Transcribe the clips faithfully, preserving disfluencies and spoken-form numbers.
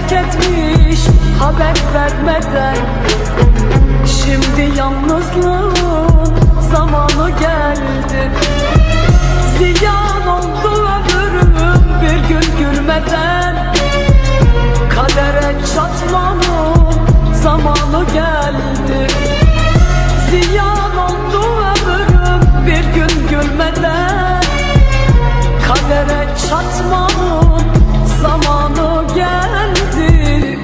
terk etmiş haber vermeden. Şimdi yalnızlığın zamanı geldi. Ziyan oldu ömrüm bir gün gülmeden. Kadere çatmanın zamanı geldi. Ziyan oldu ömrüm bir gün gülmeden. Kadere çatmanın zamanı geldi.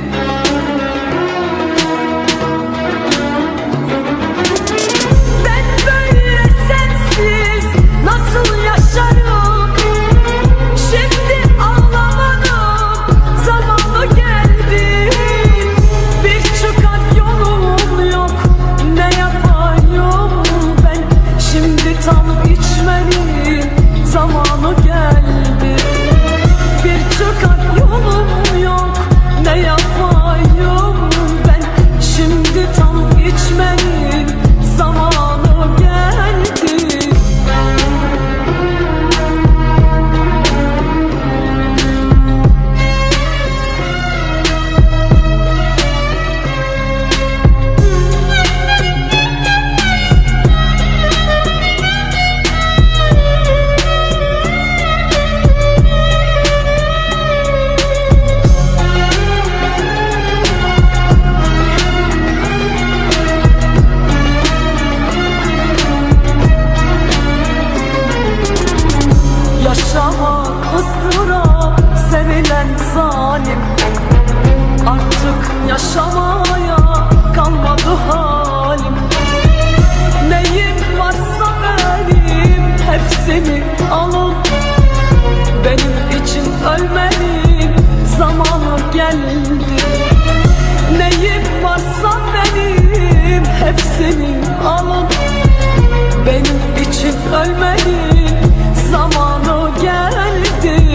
Ben böyle sensiz nasıl yaşarım? Şimdi ağlamanın zamanı geldi. Bir çıkar yolum yok, ne yapayım ben? Şimdi tam içmenin zamanı geldi. Bir çıkar yolum yok, ne yapayım ben? Şimdi tam içmenin zamanı geldi. Yaşamak ıstırap sevilen zalim. Artık yaşamaya kalmadı halim. Neyim varsa benim hepsini alın. Benim için ölmenin zamanı geldi. Neyim varsa benim hepsini alın. Benim için ölmenin zamanı geldi.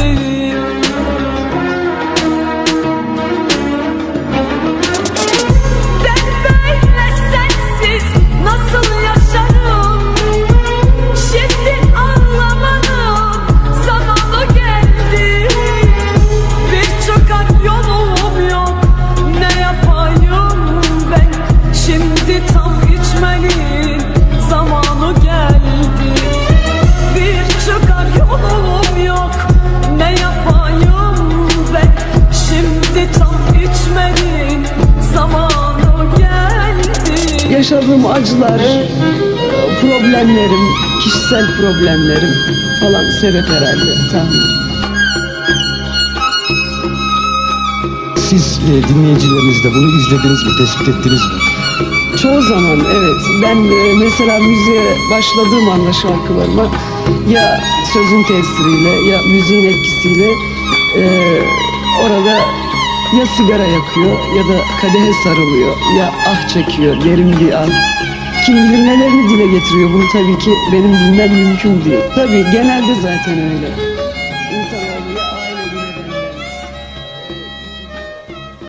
Ben böyle sensiz nasıl yaşarım? Şimdi ağlamanın zamanı geldi. Bir çıkar yolum yok, ne yapayım ben? Şimdi tam içmenin zamanı geldi. Bir çıkar yolum yok, ne yapayım ben? Şimdi tam içmenin zamanı geldi. Yaşadığım acılar, problemlerim, kişisel problemlerim falan sebep herhalde, tahmin. Siz e, dinleyicileriniz de bunu izlediniz mi, tespit ettiniz mi? Çoğu zaman evet. Ben e, mesela müziğe başladığım anda şarkılarıma ya sözün tesiriyle ya müziğin etkisiyle e, orada ya sigara yakıyor ya da kadehe sarılıyor ya ah çekiyor, derin bir an. Kim bilir nelerini dile getiriyor, bunu tabii ki benim bilmem mümkün değil. Tabii genelde zaten öyle. İnsanoğlu ya aile